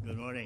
Good morning.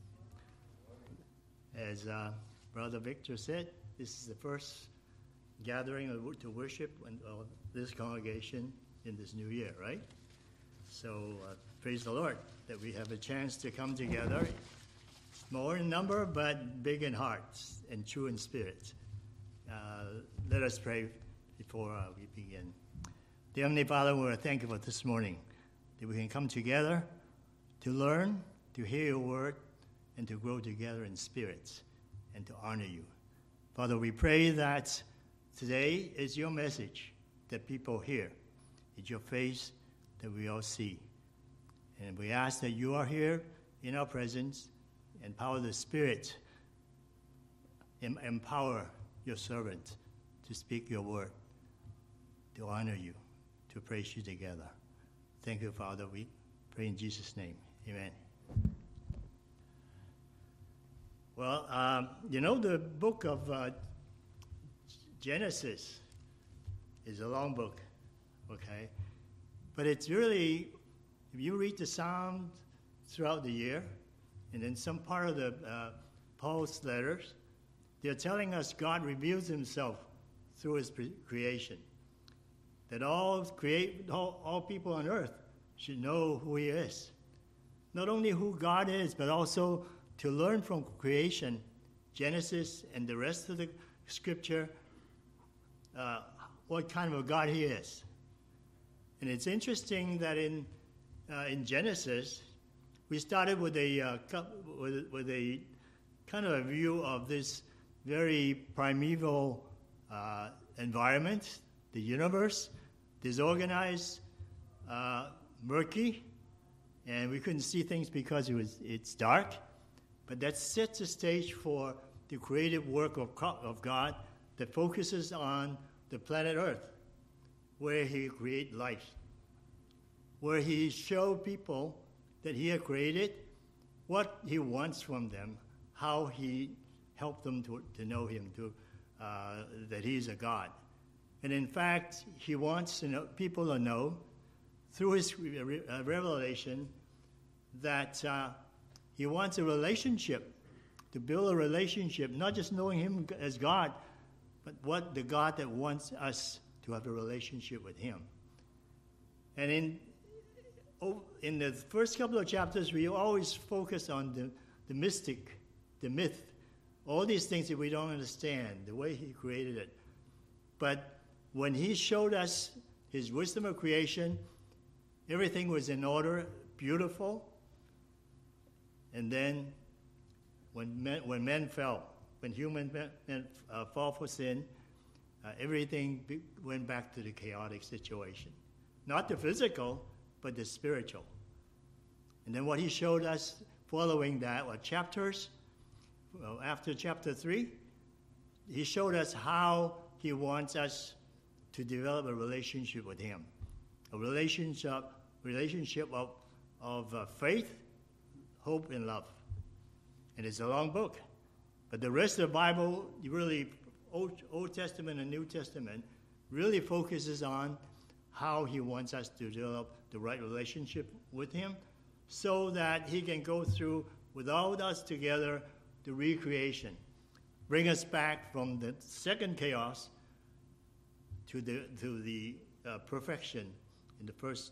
As Brother Victor said, this is the first gathering to worship of this congregation in this new year, right? So praise the Lord that we have a chance to come together, small in number but big in hearts and true in spirit. Let us pray before we begin. Dear Heavenly Father, we are thankful for this morning that we can come together to learn, to hear your word, and to grow together in spirit and to honor you. Father, we pray that today is your message that people hear. It's your face that we all see. And we ask that you are here in our presence, empower the Spirit, empower your servant to speak your word, to honor you, to praise you together. Thank you, Father. We pray in Jesus' name. Amen. Well, the book of Genesis is a long book, okay? But it's really, if you read the Psalms throughout the year, and then some part of the Paul's letters, they're telling us God reveals himself through his creation. That all people on earth should know who he is. Not only who God is, but also to learn from creation, Genesis and the rest of the scripture, what kind of a God he is. And it's interesting that in Genesis, we started with a kind of a view of this very primeval environment, the universe, disorganized, murky, and we couldn't see things because it's dark. But that sets the stage for the creative work of God that focuses on the planet Earth, where he created life, where he showed people that he had created, what he wants from them, how he helped them to know him, that he's a God. And in fact, he wants people to know through his revelation that he wants a relationship, to build a relationship, not just knowing him as God, but what the God that wants us to have a relationship with him. And in the first couple of chapters, we always focus on the mystic, the myth, all these things that we don't understand, the way he created it. But when he showed us his wisdom of creation, everything was in order, beautiful. And then when men fell, when human men fall for sin, everything went back to the chaotic situation. Not the physical, but the spiritual. And then what he showed us following that were chapters. Well, after chapter 3, he showed us how he wants us to develop a relationship with him. A relationship of faith, hope, and love. And it's a long book. But the rest of the Bible, really, Old Testament and New Testament, really focuses on how he wants us to develop the right relationship with him so that he can go through, without us together, the recreation. Bring us back from the second chaos to the perfection in the first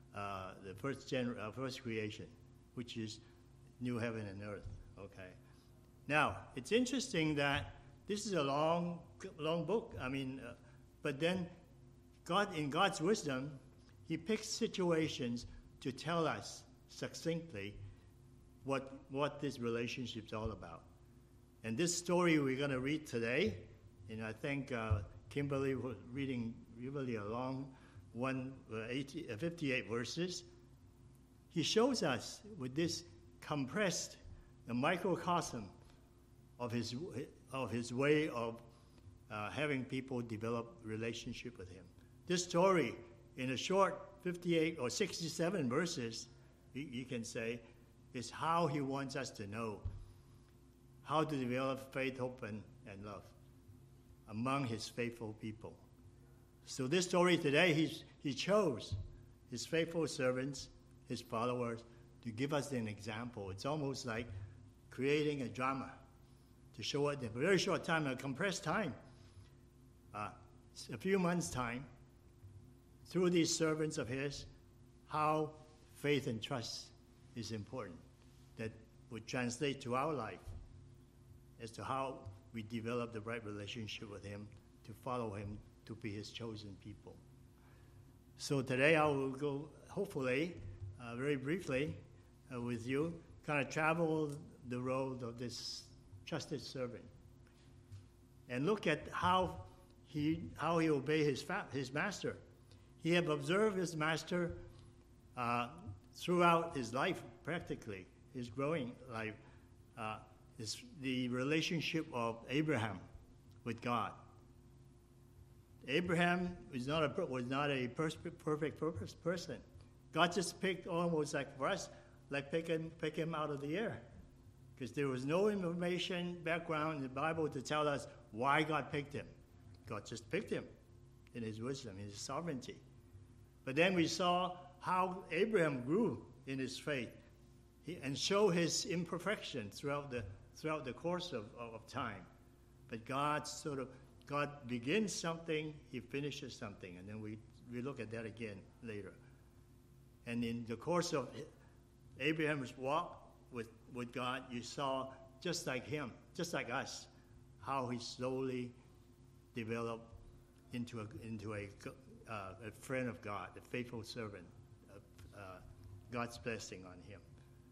creation, which is new heaven and earth. Okay. Now, it's interesting that this is a long book. But then God, in God's wisdom, he picks situations to tell us succinctly what this relationship's all about. And this story we're going to read today, and I think Kimberly was reading really a long one, 58 verses. He shows us with this compressed, the microcosm of his way of having people develop relationship with him. This story, in a short 58 or 67 verses, you can say, is how he wants us to know how to develop faith, hope, and love among his faithful people. So this story today, he chose his faithful servants, his followers, to give us an example. It's almost like creating a drama to show us in a very short time, a compressed time, a few months' time, through these servants of his, how faith and trust is important. That would translate to our life as to how we develop the right relationship with him, to follow him, to be his chosen people. So today I will go, hopefully, very briefly with you, kind of travel the road of this trusted servant and look at how he obeyed his master. He had observed his master throughout his life, practically, his growing life, the relationship of Abraham with God. Abraham was not a perfect person. God just picked, almost like for us, like pick him out of the air. Because there was no information, background in the Bible to tell us why God picked him. God just picked him in his wisdom, in his sovereignty. But then we saw how Abraham grew in his faith and showed his imperfection throughout the course of time. But God begins something, he finishes something, and then we look at that again later. And in the course of Abraham's walk with God, you saw, just like him, just like us, how he slowly developed into a friend of God, a faithful servant, God's blessing on him.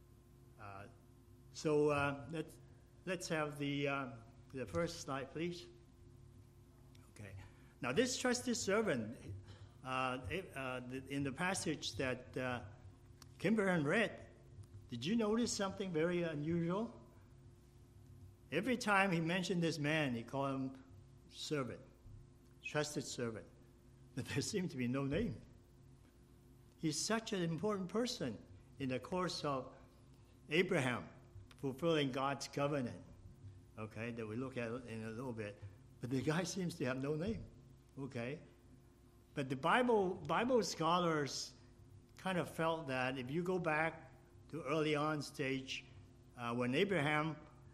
So let's have the first slide, please. Okay. Now, this trusted servant, in the passage that Kimberly read, did you notice something very unusual? Every time he mentioned this man, he called him servant, trusted servant. But there seemed to be no name. He's such an important person in the course of Abraham fulfilling God's covenant, okay, that we look at in a little bit. But the guy seems to have no name, okay? But the Bible scholars kind of felt that if you go back to early on stage, when Abraham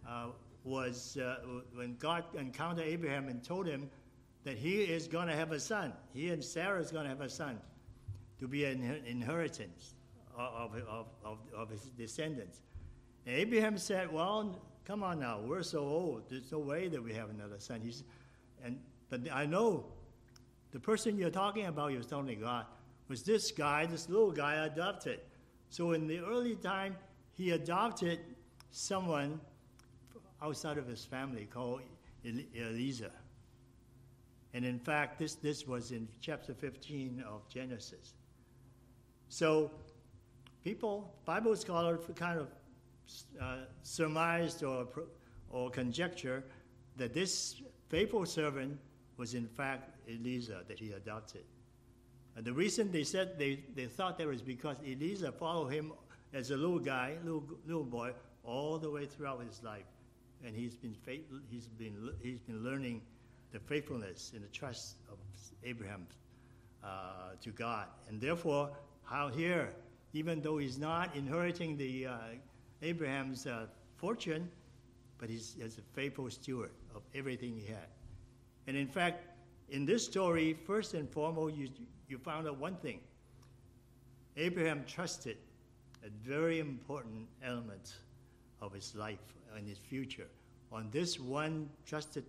when God encountered Abraham and told him that he is going to have a son, he and Sarah is going to have a son, to be an inheritance of his descendants. And Abraham said, well, come on now, we're so old, there's no way that we have another son. But I know the person you're talking about, you're telling God, was this guy, this little guy adopted. So in the early time, he adopted someone outside of his family called Eliezer. And in fact, this was in chapter 15 of Genesis. So Bible scholars kind of surmised or conjecture that this faithful servant was in fact Eliezer that he adopted. And the reason they said they thought that was because Eliezer followed him as a little guy, little boy, all the way throughout his life, and he's been learning the faithfulness and the trust of Abraham to God, and therefore how here, even though he's not inheriting the Abraham's fortune, but he's as a faithful steward of everything he had. And in fact, in this story, first and foremost, you found out one thing. Abraham trusted a very important element of his life and his future on this one trusted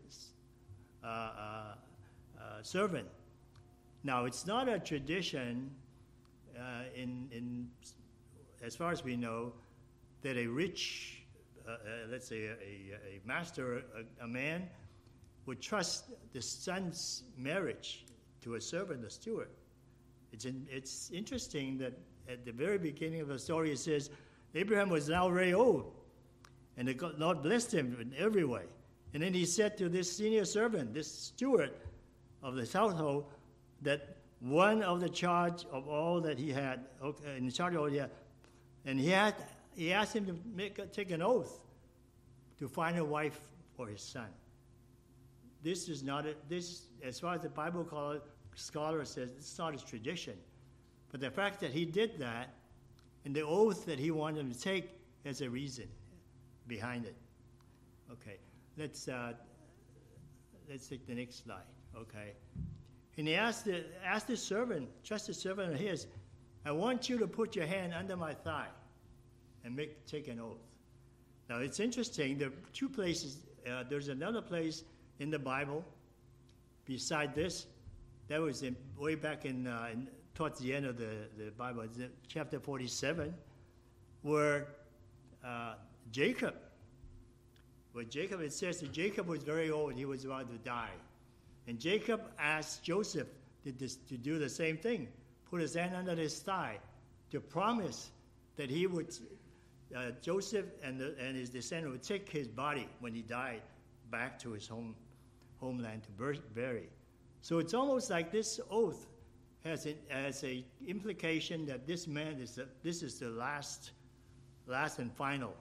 servant. Now, it's not a tradition in as far as we know, that a rich, let's say a master, a man, would trust the son's marriage to a servant, a steward. It's interesting that at the very beginning of the story it says Abraham was now very old, and the Lord blessed him in every way. And then he said to this senior servant, this steward of the household, that one of the charge of all that he had, in charge of all he had, and he asked him to take an oath to find a wife for his son. This is not as far as the Bible scholar says, it's not his tradition. But the fact that he did that And the oath that he wanted him to take has a reason behind it. Okay, let's take the next slide. Okay, and he asked the servant, trusted servant of his, I want you to put your hand under my thigh and take an oath. Now it's interesting. There are two places. There's another place in the Bible beside this. That was way back towards the end of the Bible, chapter 47, where Jacob, it says that Jacob was very old. He was about to die. And Jacob asked Joseph to do the same thing, put his hand under his thigh, to promise that he would, Joseph and his descendant would take his body when he died back to his homeland to bury. So it's almost like this oath has a implication that this man this is the last and final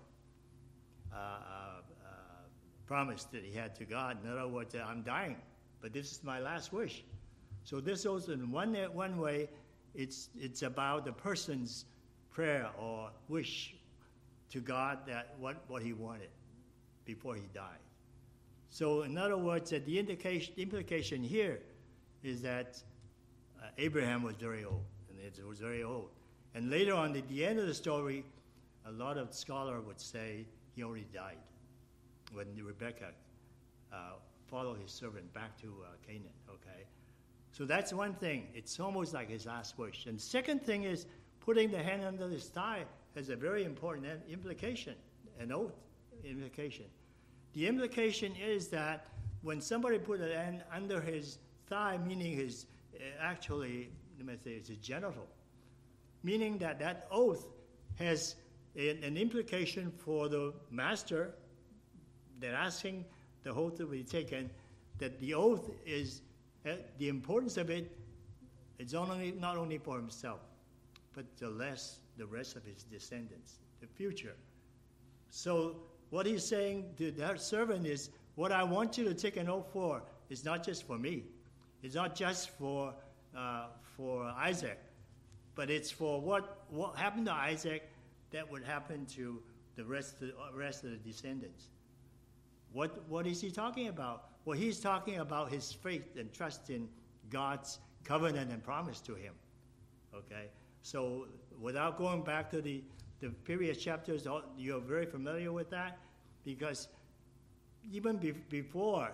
promise that he had to God. In other words, I'm dying, but this is my last wish. So this oath, in one way, it's about the person's prayer or wish to God that what he wanted before he died. So in other words, that the implication here is that Abraham was very old, and it was very old. And later on, at the end of the story, a lot of scholars would say he already died when Rebekah followed his servant back to Canaan. Okay, so that's one thing. It's almost like his last wish. And second thing is putting the hand under his thigh has a very important implication, an oath implication. The implication is that when somebody put a hand under his thigh, meaning his actually, let me say, it's a genital, meaning that oath has an implication for the master that asking the oath to be taken, that the oath is, the importance of it is not only for himself, but the rest of his descendants, the future. So what he's saying to that servant is, what I want you to take an oath for is not just for me. It's not just for Isaac, but it's for what happened to Isaac that would happen to the rest of the descendants. What is he talking about? Well, he's talking about his faith and trust in God's covenant and promise to him. Okay, so without going back to the previous chapters, you're very familiar with that, because even before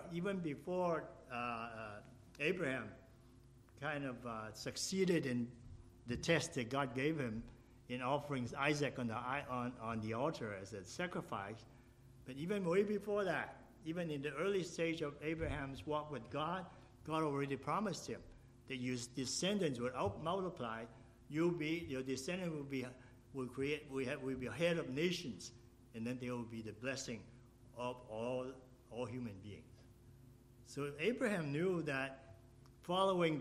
Abraham kind of succeeded in the test that God gave him in offering Isaac on the altar as a sacrifice. But even way before that, even in the early stage of Abraham's walk with God, God already promised him that your descendants would multiply. Your descendant will be head of nations, and then they will be the blessing of all human beings. So Abraham knew that following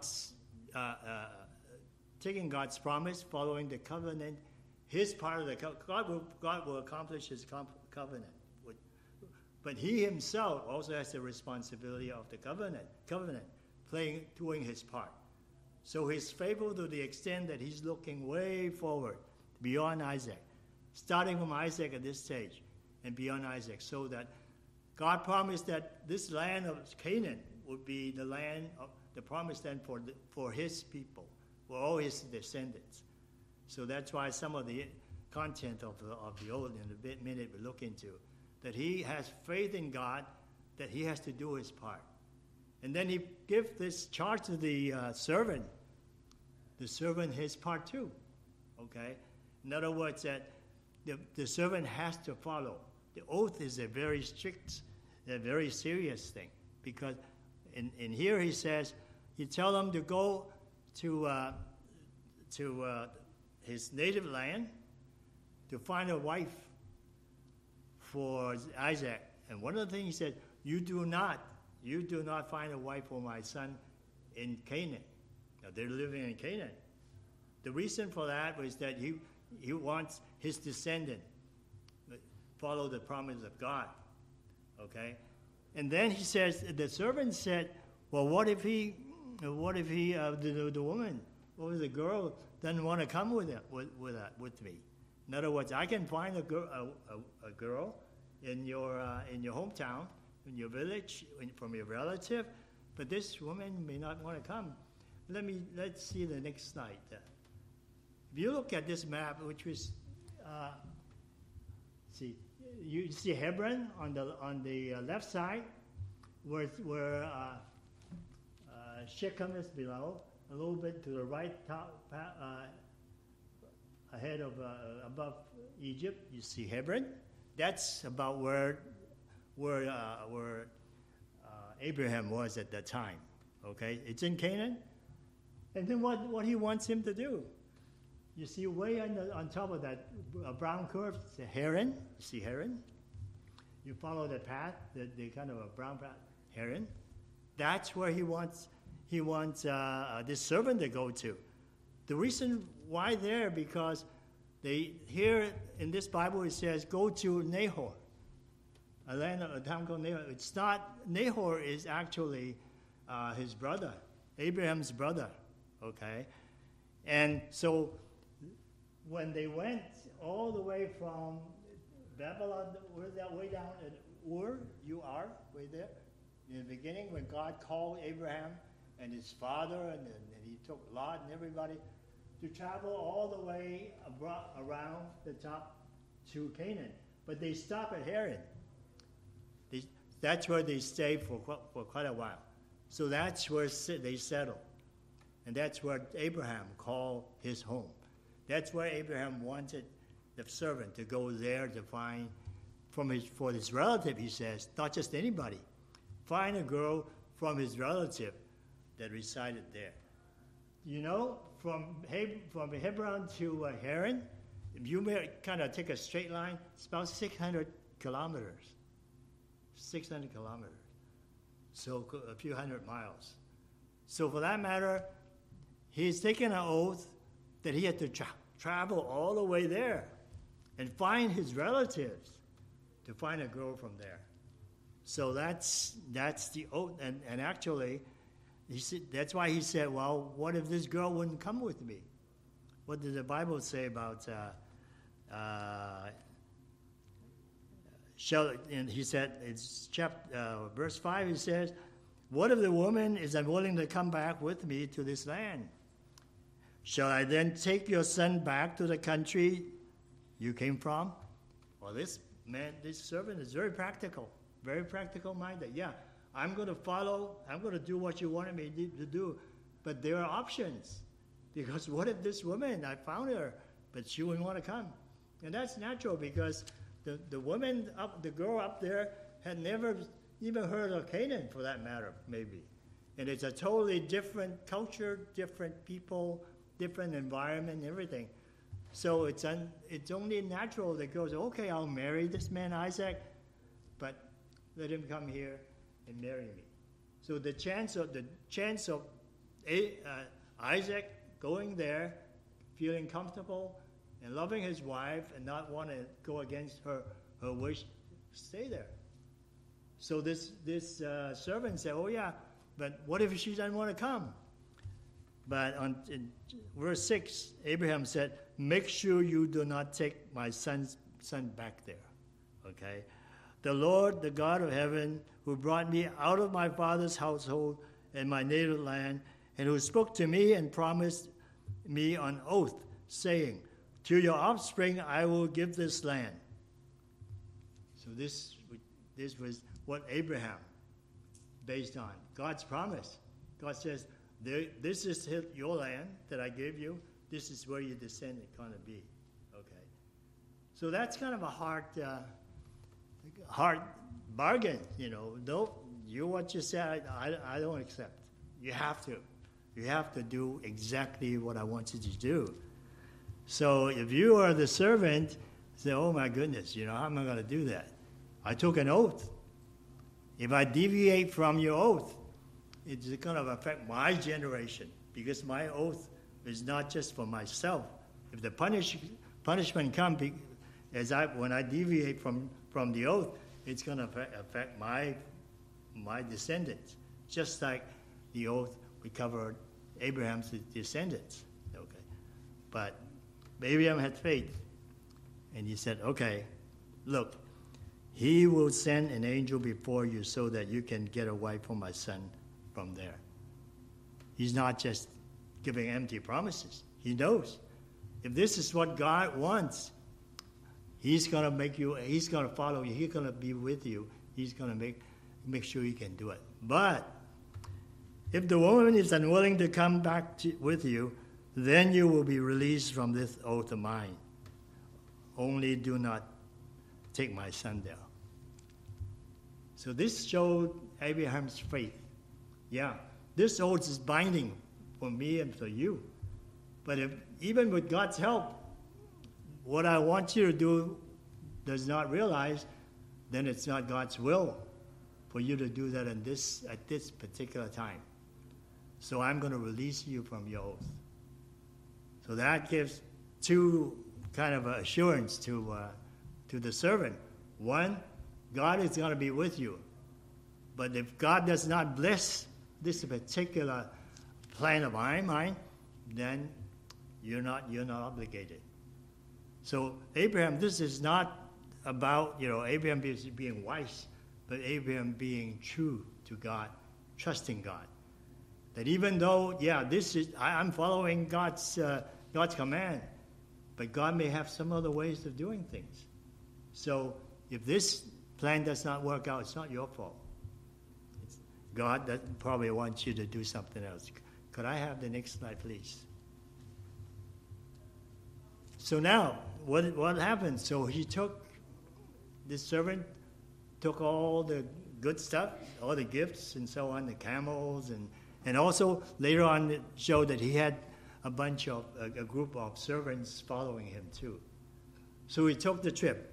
taking God's promise, following the covenant, his part of the God will accomplish his covenant. But he himself also has the responsibility of the covenant, doing his part. So he's faithful to the extent that he's looking way forward, beyond Isaac, starting from Isaac at this stage and beyond Isaac, so that God promised that this land of Canaan would be the land of the promised land for his people, for all his descendants. So that's why some of the content of the oath in a minute we'll look into, that he has faith in God, that he has to do his part. And then he gives this charge to the servant his part too. Okay? In other words, that the servant has to follow. The oath is a very strict, a very serious thing, because in here he says, you tell them to go to his native land to find a wife for Isaac. And one of the things he said, you do not find a wife for my son in Canaan. Now they're living in Canaan. The reason for that was that he wants his descendant to follow the promise of God. Okay? And then he says, the servant said, well, what if the woman, what was the girl doesn't want to come with me. In other words, I can find a girl in your hometown, in your village, from your relative, but this woman may not want to come. Let's see the next slide. If you look at this map, which was, you see Hebron on the left side, where Shechem is below, a little bit to the right, ahead of above Egypt. You see Hebron. That's about where Abraham was at that time. Okay, it's in Canaan. And then what he wants him to do? You see way on top of that brown curve, it's a heron. You see heron? You follow the path, the kind of a brown path, heron. That's where he wants this servant to go to. The reason why there, because here in this Bible it says, go to Nahor, a town called Nahor. It's not, Nahor is actually his brother, Abraham's brother, okay? And so when they went all the way from Babylon, where's that way down at Ur, U-R, way there, in the beginning when God called Abraham and his father, and he took Lot and everybody to travel all the way around the top to Canaan. But they stop at Haran. That's where they stay for quite a while. So that's where they settle. And that's where Abraham called his home. That's where Abraham wanted the servant to go there to find, for his relative, he says, not just anybody, find a girl from his relative that resided there. You know, from Hebron to Haran, if you may kind of take a straight line, it's about 600 kilometers. 600 kilometers. So a few hundred miles. So for that matter, he's taken an oath that he had to travel all the way there and find his relatives to find a girl from there. So that's the oath. And actually, he said, that's why he said, well, what if this girl wouldn't come with me? What does the Bible say about and he said, it's verse 5, he says, what if the woman is unwilling to come back with me to this land? Shall I then take your son back to the country you came from? Well, this servant is very practical minded. Yeah, I'm going to do what you wanted me to do. But there are options. Because what if this woman, I found her, but she wouldn't want to come? And that's natural because the woman, the girl up there had never even heard of Canaan for that matter, maybe. And it's a totally different culture, different people, different environment, everything. So it's only natural that goes, okay, I'll marry this man Isaac, but let him come here and marry me. So the chance of Isaac going there, feeling comfortable and loving his wife and not want to go against her wish, stay there. So this servant said, oh yeah, but what if she doesn't want to come? But in verse 6, Abraham said, make sure you do not take my son back there. Okay? The Lord, the God of heaven, who brought me out of my father's household and my native land, and who spoke to me and promised me on oath, saying, to your offspring I will give this land. So this was what Abraham based on. God's promise. God says, this is your land that I gave you. This is where your descendant is going to be. Okay. So that's kind of a hard bargain, you know. Don't you what you said, I don't accept. You have to. You have to do exactly what I want you to do. So if you are the servant, say, oh my goodness, you know, how am I going to do that? I took an oath. If I deviate from your oath, it's going to affect my generation because my oath is not just for myself. If the punishment comes when I deviate from the oath, it's going to affect my descendants, just like the oath we covered Abraham's descendants. Okay, But Abraham had faith. And he said, okay, look, he will send an angel before you so that you can get a wife for my son from there. He's not just giving empty promises. He knows. If this is what God wants, he's going to make you, he's going to follow you, he's going to be with you, he's going to make sure you can do it. But if the woman is unwilling to come back with you, then you will be released from this oath of mine. Only do not take my son there. So this showed Abraham's faith. Yeah, this oath is binding for me and for you. But if even with God's help, what I want you to do does not realize, then it's not God's will for you to do that at this particular time. So I'm going to release you from your oath. So that gives two kind of assurance to the servant. One, God is going to be with you. But if God does not bless this particular plan of mine, then you're not obligated. So Abraham, this is not about Abraham being wise, but Abraham being true to God, trusting God. That even though I'm following God's command, but God may have some other ways of doing things. So if this plan does not work out, it's not your fault. God that probably wants you to do something else. Could I have the next slide, please? So now, what happened? So this servant took all the good stuff, all the gifts and so on, the camels, and also later on it showed that he had a group of servants following him too. So he took the trip.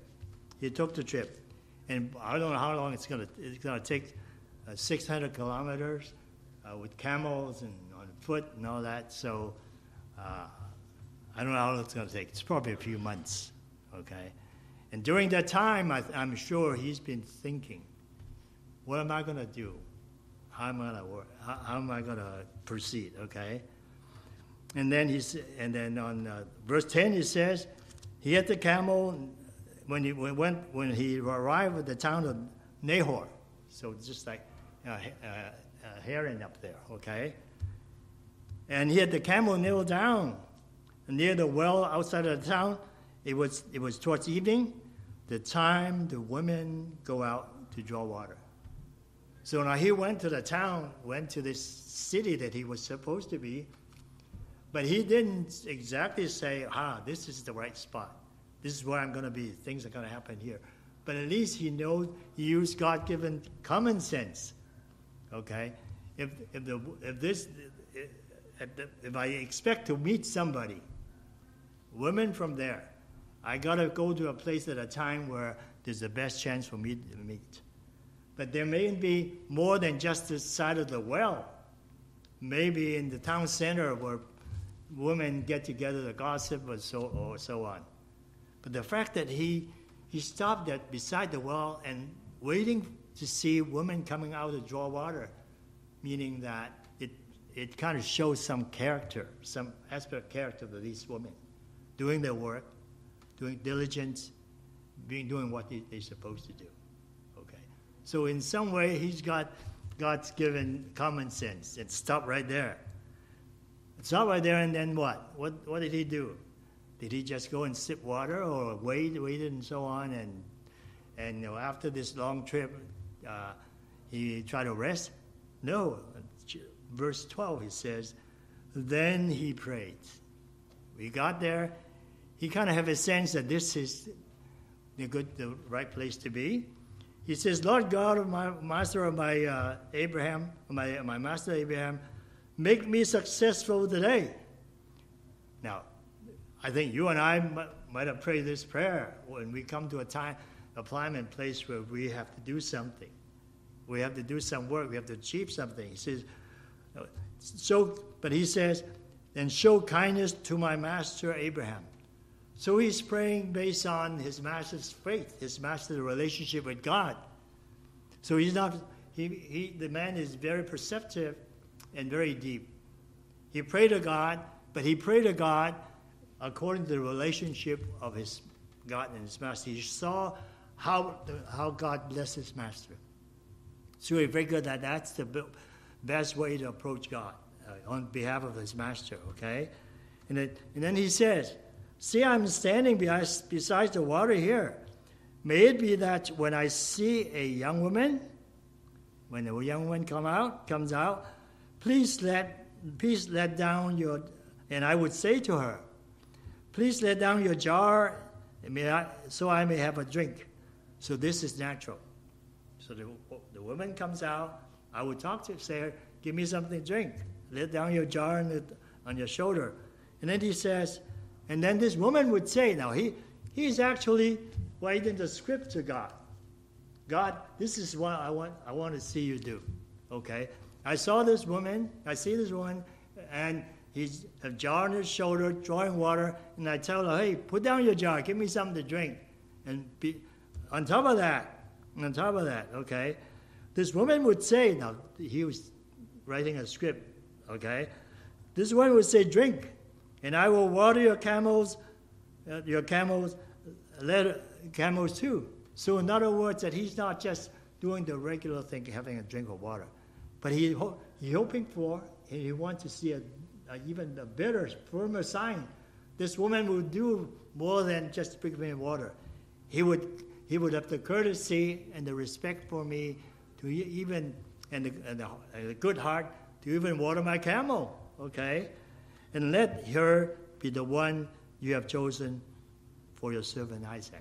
And I don't know how long it's going to take, 600 kilometers with camels and on foot and all that. So I don't know how long it's going to take. It's probably a few months, okay? And during that time, I'm sure he's been thinking, what am I going to do? How am I going to work? How am I going to proceed, okay? And then on verse 10 it says, he had the camel when he arrived at the town of Nahor. So it's just like Haran up there, okay? And he had the camel kneel down near the well outside of the town. It was towards evening, the time the women go out to draw water. So now he went to the town, went to this city that he was supposed to be, but he didn't exactly say, this is the right spot. This is where I'm going to be. Things are going to happen here. But at least he knows he used God-given common sense. Okay, if I expect to meet somebody, women from there, I got to go to a place at a time where there's the best chance for me to meet. But there may be more than just the side of the well. Maybe in the town center where women get together to gossip or so on. But the fact that he stopped beside the well and waiting to see women coming out to draw water, meaning that it kind of shows some character, some aspect of character of these women, doing their work, doing diligence, doing what they're supposed to do. Okay, so in some way he's got God's given common sense. And stop right there. Stop right there, and then what? What did he do? Did he just go and sip water, or waited and so on? And after this long trip, he tried to rest? No. Verse 12, he says, then he prayed. We got there. He kind of have a sense that this is the right place to be. He says, Lord God of my master of my Abraham, my master Abraham, make me successful today. Now, I think you and I might have prayed this prayer when we come to a time and place where we have to do something. We have to do some work. We have to achieve something. He says, but he says, then show kindness to my master Abraham. So he's praying based on his master's faith, his master's relationship with God. So he's not. The man is very perceptive and very deep. He prayed to God, but he prayed to God according to the relationship of his God and his master. He saw how God blessed his master. So he figured that that's the best way to approach God on behalf of his master, okay? And then he says, see, I'm standing beside the water here. May it be that when I see a young woman, when a young woman comes out, please let down your, and I would say to her, please let down your jar so I may have a drink. So this is natural. So the woman comes out, I would talk to her, say, give me something to drink. Let down your jar on your shoulder. And then he says, and then this woman would say, now he's actually writing the script to God. God, this is what I want to see you do. Okay? I see this woman, and he's a jar on his shoulder, drawing water, and I tell her, hey, put down your jar, give me something to drink. And on top of that, okay, this woman would say, now he was writing a script, okay, this woman would say, drink, and I will water your camels too. So in other words, that he's not just doing the regular thing, having a drink of water, but he's hoping for, and he wants to see even a better, firmer sign. This woman would do more than just bring me water. He would have the courtesy and the respect for me to even, and the good heart to even water my camel, okay? And let her be the one you have chosen for your servant Isaac.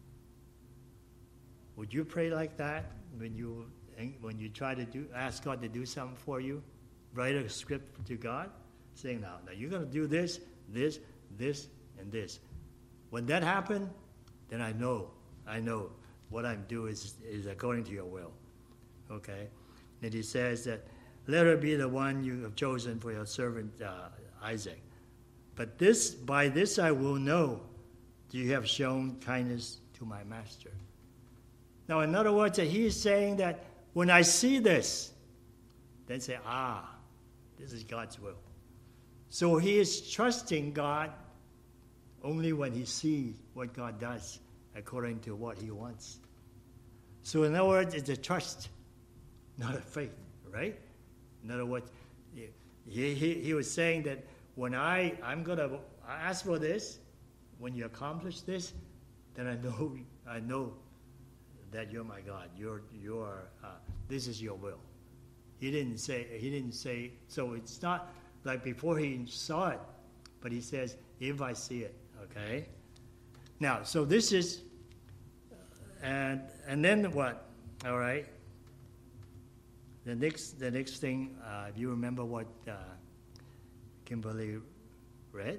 Would you pray like that when you try to ask God to do something for you? Write a script to God, saying, now you're going to do this, this, and this. When that happens, then I know what I'm doing is according to your will. Okay? And he says that, let her be the one you have chosen for your servant Isaac. But by this I will know that you have shown kindness to my master. Now, in other words, he's saying that when I see this, then say, this is God's will. So he is trusting God only when he sees what God does according to what he wants. So in other words, it's a trust, not a faith, right? In other words, he was saying that when I'm going to ask for this, when you accomplish this, then I know that you're my God. This is your will. He didn't say, so it's not like before he saw it, but he says, if I see it, okay? Now, so this is, and then what? All right. The next thing, if you remember what Kimberly read,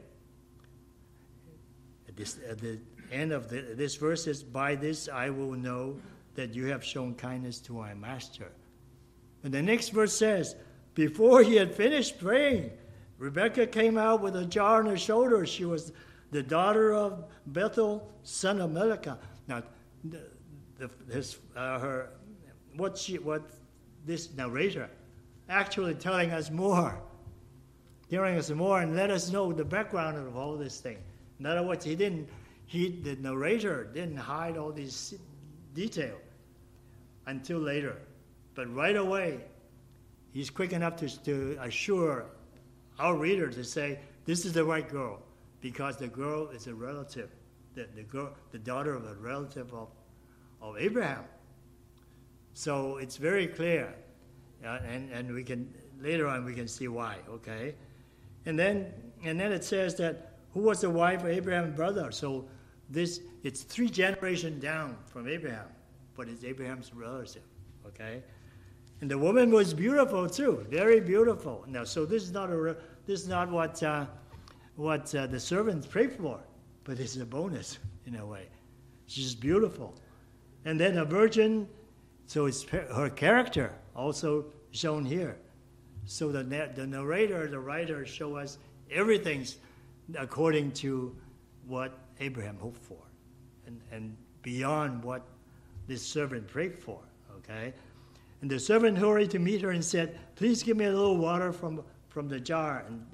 at the end of this verse is, by this I will know that you have shown kindness to my master. And the next verse says, before he had finished praying, Rebekah came out with a jar on her shoulder. She was the daughter of Bethuel, son of Milcah. Now, this narrator actually telling us more, and let us know the background of all this thing. In other words, the narrator didn't hide all these details until later. But right away, he's quick enough to assure our reader to say, this is the right girl, because the girl is a relative, the daughter of a relative of Abraham. So it's very clear, and we can later on we can see why. Okay, and then it says that who was the wife of Abraham's brother. So it's 3 generations down from Abraham, but it's Abraham's relative. Okay, and the woman was beautiful too, very beautiful. Now, so this is not what the servants prayed for, but it's a bonus in a way. She's beautiful, and then a virgin. So it's her character also shown here. So the narrator, the writer, show us everything's according to what Abraham hoped for, and beyond what this servant prayed for. Okay, and the servant hurried to meet her and said, "Please give me a little water from the jar."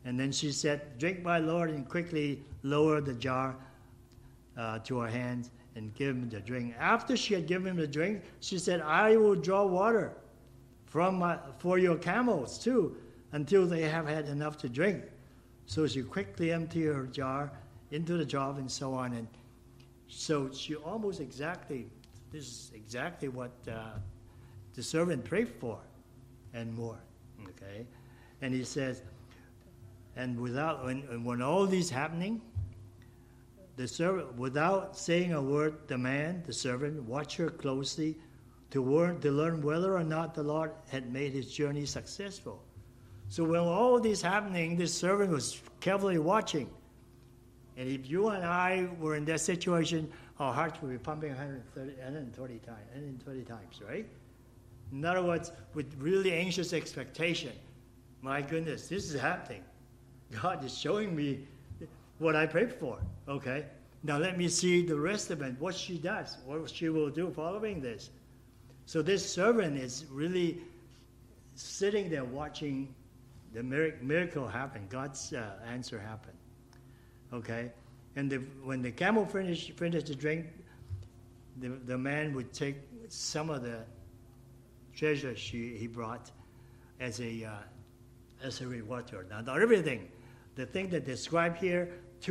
And then she said, "Drink, my Lord," and quickly lowered the jar to her hands and give him the drink. After she had given him the drink, she said, "I will draw water for your camels too, until they have had enough to drink." So she quickly emptied her jar into the jar and so on. And so she almost this is exactly what the servant prayed for and more. Okay? And he says, and when all this happening, the servant, without saying a word, the servant, watched her closely to learn whether or not the Lord had made his journey successful. So when all this happening, this servant was carefully watching. And if you and I were in that situation, our hearts would be pumping 120 times, right? In other words, with really anxious expectation. My goodness, this is happening. God is showing me what I prayed for. Okay? Now let me see the rest of it, what she does, what she will do following this. So this servant is really sitting there watching the miracle happen, God's answer happen. Okay? And when the camel finished the drink, the man would take some of the treasure he brought as a reward to her. Now, not everything. The thing that described here,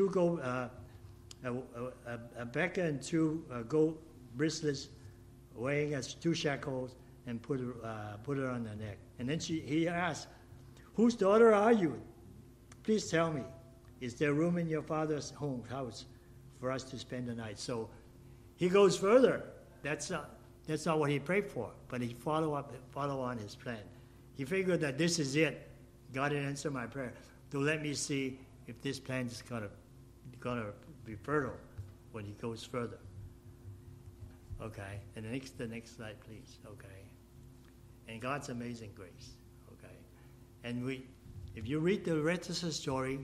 a becker and 2 gold bracelets weighing as 2 shekels, and put her on the neck. And then he asked, "Whose daughter are you? Please tell me. Is there room in your father's house for us to spend the night?" So he goes further. That's not what he prayed for, but he follow on his plan. He figured that this is it. God had answered my prayer. So let me see if this plan is gonna be fertile when he goes further. Okay, and the next slide, please. Okay, and God's amazing grace. Okay, and if you read the rest of the story,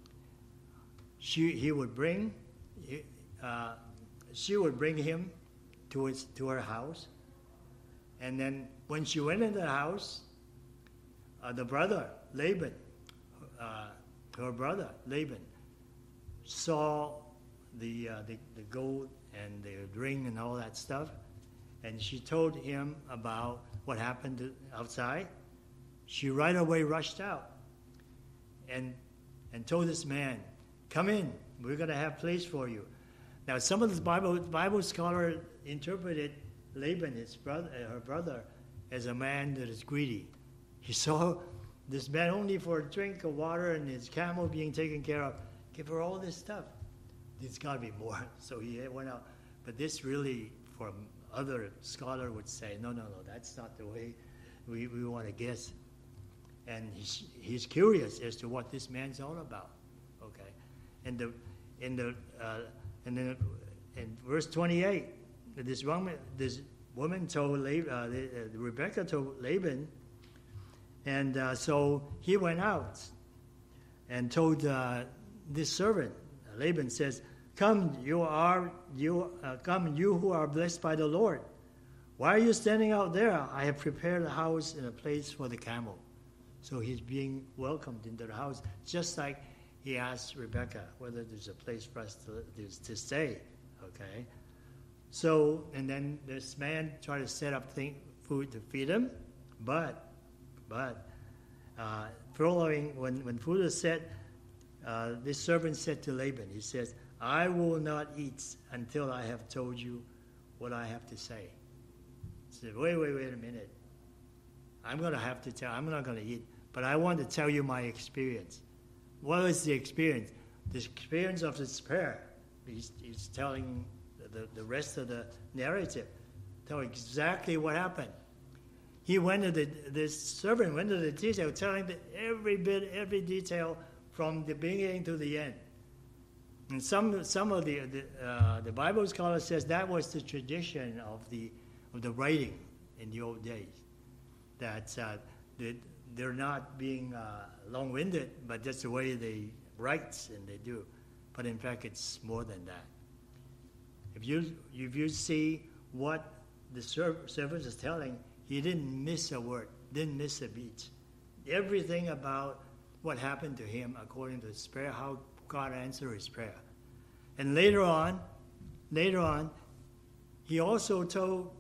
she would bring him to her house, and then when she went into the house, the brother Laban, her brother Laban, saw the gold and the ring and all that stuff, and she told him about what happened outside. She right away rushed out and told this man, "Come in, we're going to have place for you." Now, some of the Bible scholars interpreted Laban, her brother, as a man that is greedy. He saw this man only for a drink of water and his camel being taken care of. Give her all this stuff. There's got to be more. So he went out. But this really, from other scholars would say, no, that's not the way we want to guess. And he's curious as to what this man's all about. Okay, and then in verse 28, this woman told Rebecca told Laban, and so he went out and told this servant. Laban says, "Come, you who are blessed by the Lord. Why are you standing out there? I have prepared a house and a place for the camel." So he's being welcomed into the house, just like he asked Rebecca whether there's a place for us to stay. Okay. So, and then this man tried to set up food to feed him, but following when food was set, this servant said to Laban, he says, "I will not eat until I have told you what I have to say." He said, wait a minute. I'm not going to eat, but I want to tell you my experience. What is the experience? The experience of this prayer. He's telling the rest of the narrative. Tell exactly what happened. This servant went into the detail, telling every detail from the beginning to the end. And some of the Bible scholar says that was the tradition of the writing in the old days. That they're not being long-winded, but that's the way they write and they do. But in fact, it's more than that. If you see what the servant is telling, he didn't miss a word, didn't miss a beat. Everything about what happened to him according to his prayer, how God answered his prayer. And later on, he also told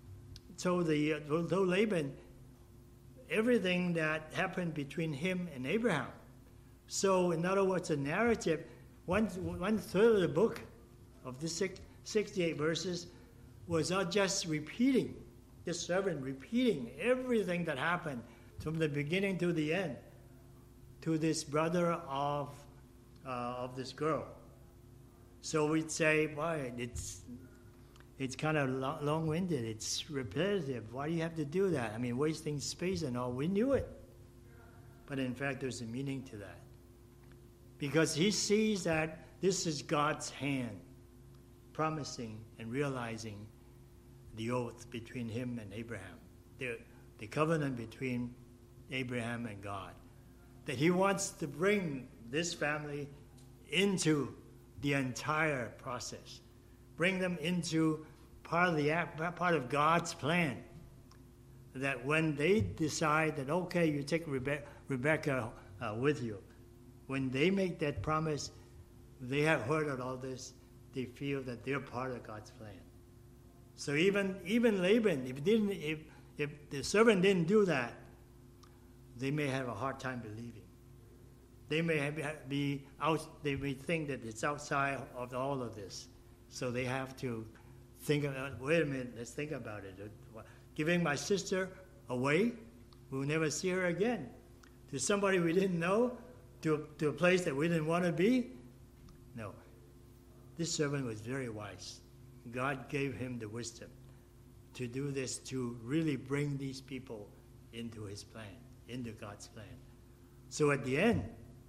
Laban everything that happened between him and Abraham. So, in other words, the narrative, one third of the book of the 68 verses was not just repeating, this servant repeating everything that happened from the beginning to the end to this brother of this girl. So we'd say, boy, it's kind of long-winded. It's repetitive. Why do you have to do that? I mean, wasting space and all. We knew it. But in fact, there's a meaning to that. Because he sees that this is God's hand promising and realizing the oath between him and Abraham, the covenant between Abraham and God, that he wants to bring this family into the entire process, bring them into part of God's plan, that when they decide that, okay, you take Rebecca with you, when they make that promise, they have heard of all this, they feel that they're part of God's plan. So even Laban, if the servant didn't do that, they may have a hard time believing. They may they may think that it's outside of all of this. So they have to think about, wait a minute, let's think about it. Giving my sister away, we'll never see her again. To somebody we didn't know, to a place that we didn't want to be? No. This servant was very wise. God gave him the wisdom to do this, to really bring these people into his plan, into God's plan. So at the end,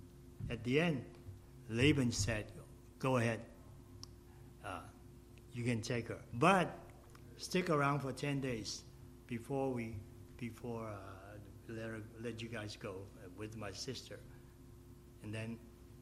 Laban said, go ahead, you can take her. But stick around for 10 days before let you guys go with my sister. And then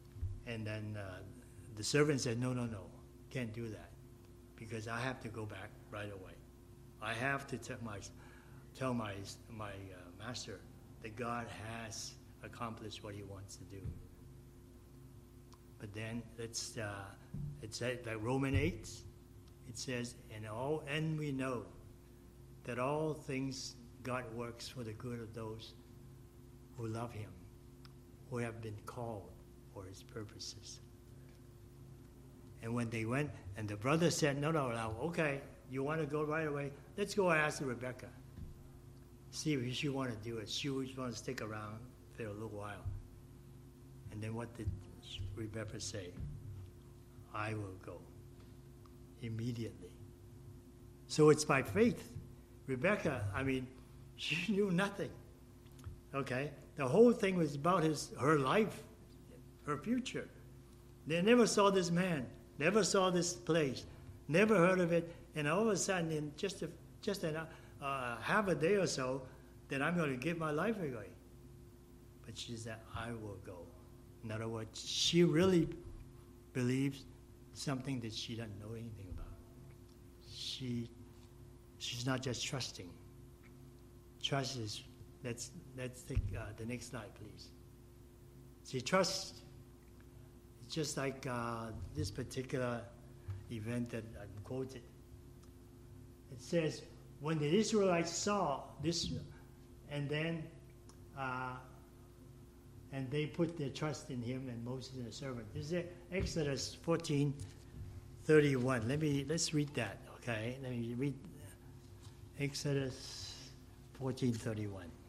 the servant said, no, can't do that, because I have to go back right away. I have to tell my master that God has accomplished what he wants to do. But then it said like Romans 8, it says, and we know that all things God works for the good of those who love him, who have been called for his purposes. And when they went, and the brother said, no, okay, you want to go right away? Let's go ask Rebecca. See if she want to do it. She want to stick around for a little while. And then what did Rebecca say? I will go immediately. So it's by faith. Rebecca, she knew nothing. Okay? The whole thing was about her life, her future. They never saw this man, never saw this place, never heard of it, and all of a sudden, in just half a day or so, that I'm going to give my life away. But she said, I will go. In other words, she really believes something that she doesn't know anything about. She's not just trusting. Trust is, let's take the next slide, please. She trusts. It's just like this particular event that I quoted. It says, when the Israelites saw this, and they put their trust in him and Moses and the servant. This is Exodus 14:31. Let's read that, okay? Let me read Exodus 14:31.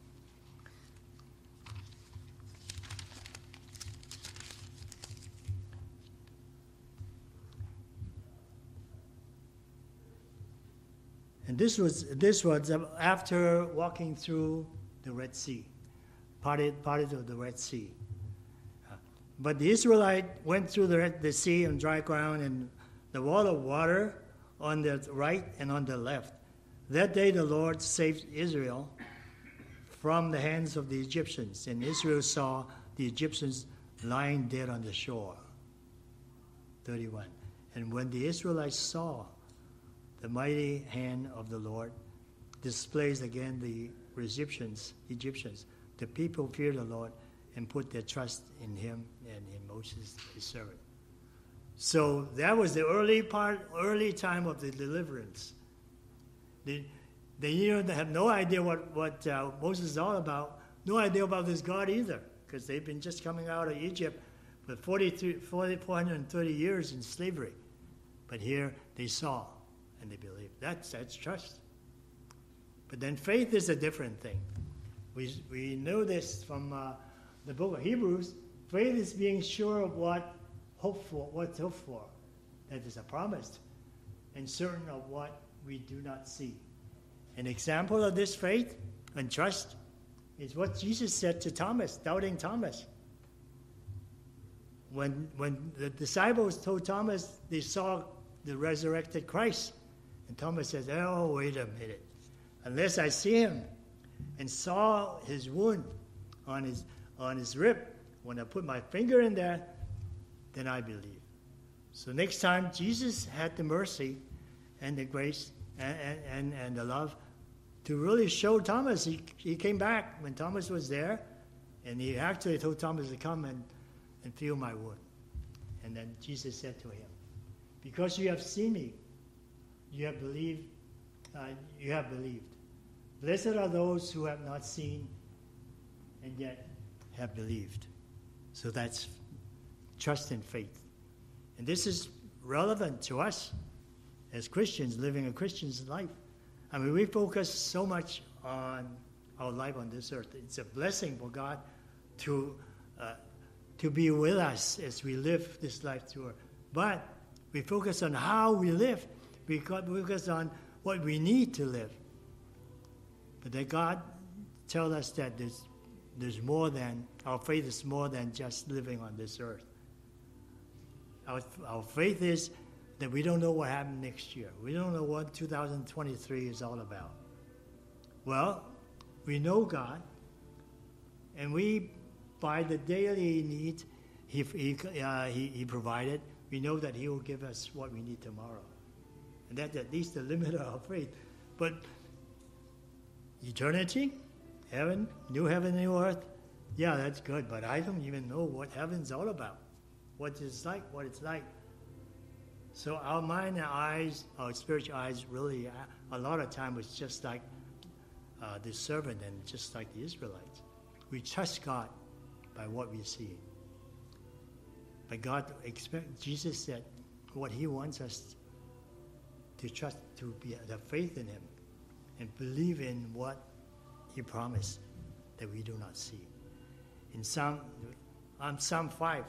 And this was after walking through the Red Sea, parted of the Red Sea. But the Israelite went through the sea on dry ground, and the wall of water on the right and on the left. That day the Lord saved Israel from the hands of the Egyptians, and Israel saw the Egyptians lying dead on the shore. 31. And when the Israelites saw the mighty hand of the Lord displays again the Egyptians, the people feared the Lord and put their trust in him and in Moses, his servant. So that was the early time of the deliverance. They have no idea what Moses is all about, no idea about this God either, because they've been just coming out of Egypt for 430 years in slavery. But here they saw and they believed. That's trust. But then faith is a different thing. We know this from the book of Hebrews. Faith is being sure of what's hoped for, that is a promise, and certain of what we do not see. An example of this faith and trust is what Jesus said to Thomas, doubting Thomas. When the disciples told Thomas they saw the resurrected Christ, and Thomas says, "Oh, wait a minute. Unless I see him and saw his wound on his rib, when I put my finger in there, then I believe." So next time, Jesus had the mercy and the grace and the love to really show Thomas. He came back when Thomas was there, and he actually told Thomas to come and feel my wound. And then Jesus said to him, "Because you have seen me, you have believed. Blessed are those who have not seen and yet have believed." So that's trust and faith. And this is relevant to us as Christians, living a Christian's life. I mean, we focus so much on our life on this earth. It's a blessing for God to be with us as we live this life through earth. But we focus on how we live. We focus on what we need to live. But then God tells us that there's more than, our faith is more than just living on this earth. Our faith is that we don't know what happened next year. We don't know what 2023 is all about. Well, we know God, and we, by the daily need He provided, we know that He will give us what we need tomorrow. And that's at least the limit of our faith. But eternity, heaven, new heaven, new earth, yeah, that's good, but I don't even know what heaven's all about, what it's like. So our mind and eyes, our spiritual eyes, really, a lot of time was just like the servant and just like the Israelites. We trust God by what we see. But Jesus said what He wants us to trust, to have faith in Him and believe in what He promised that we do not see. In Psalm 5,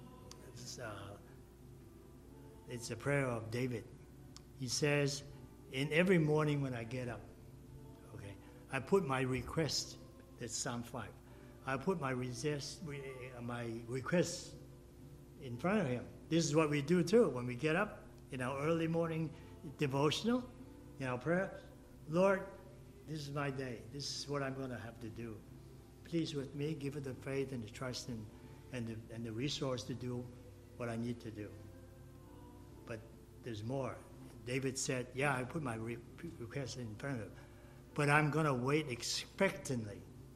it's a prayer of David. He says, "In every morning when I get up, I put my request," that's Psalm 5, "I put my requests in front of Him." This is what we do too when we get up in our early morning devotional, in our prayer. "Lord, this is my day. This is what I'm going to have to do. Please with me, give it the faith and the trust and the resource to do what I need to do." But there's more. David said, "Yeah, I put my request in front of Him, but I'm going to wait expectantly.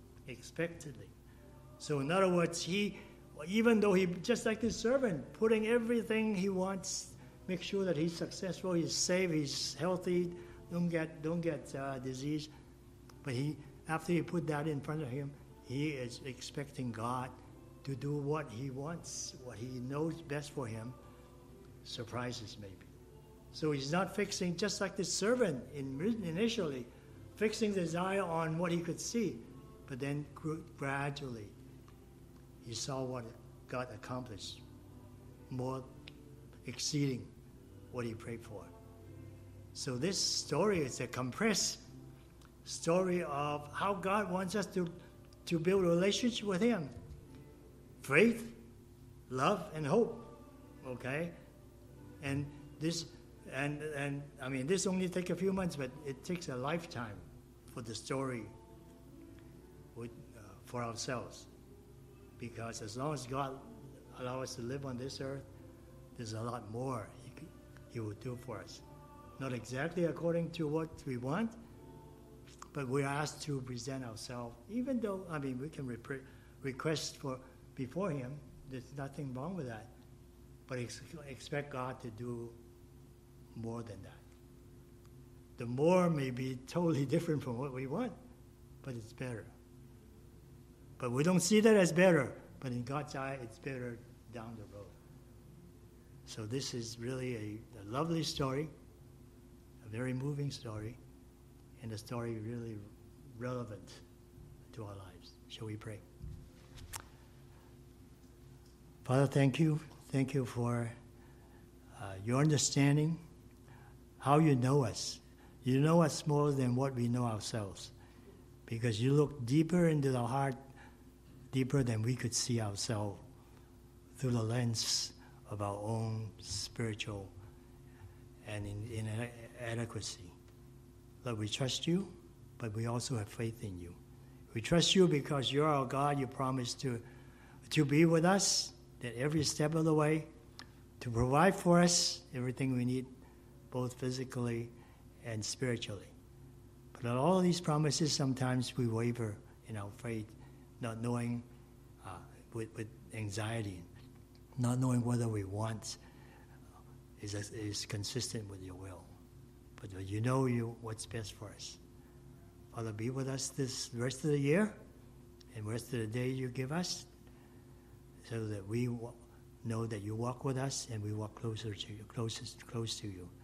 So in other words, even though he, just like this servant, putting everything he wants, make sure that he's successful, he's safe, he's healthy, don't get disease. But after he put that in front of him, he is expecting God to do what He wants, what He knows best for him, surprises maybe. So he's not fixing, just like the servant initially, fixing his eye on what he could see, but then gradually he saw what God accomplished, more exceeding what he prayed for. So this story is a compressed story of how God wants us to build a relationship with Him. Faith, love, and hope. Okay? And this only takes a few months, but it takes a lifetime for the story for ourselves. Because as long as God allows us to live on this earth, there's a lot more He will do for us. Not exactly according to what we want, but we're asked to present ourselves, even though, we can request for before Him. There's nothing wrong with that. But expect God to do more than that. The more may be totally different from what we want, but it's better. But we don't see that as better. But in God's eye, it's better down the road. So this is really a lovely story, a very moving story, and a story really relevant to our lives. Shall we pray? Father, thank you. Thank you for your understanding, how you know us. You know us more than what we know ourselves, because you look deeper into the heart, deeper than we could see ourselves through the lens of our own spiritual and inadequacy. Lord, we trust you, but we also have faith in you. We trust you because you're our God. You promised to be with us at every step of the way, to provide for us everything we need, both physically and spiritually. But on all of these promises, sometimes we waver in our faith, not knowing, with anxiety, not knowing whether we want is consistent with your will. But you know what's best for us. Father, be with us this rest of the year and rest of the day you give us, so that we know that you walk with us and we walk closer to you, close to you.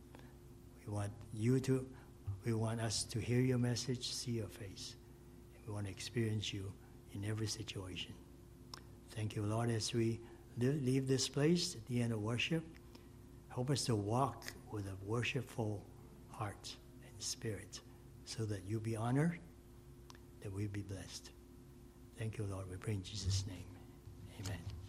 We want us to hear your message, see your face. And we want to experience you in every situation. Thank you, Lord, as we leave this place at the end of worship. Help us to walk with a worshipful heart and spirit, so that you be honored, that we be blessed. Thank you, Lord. We pray in Jesus' name. Amen.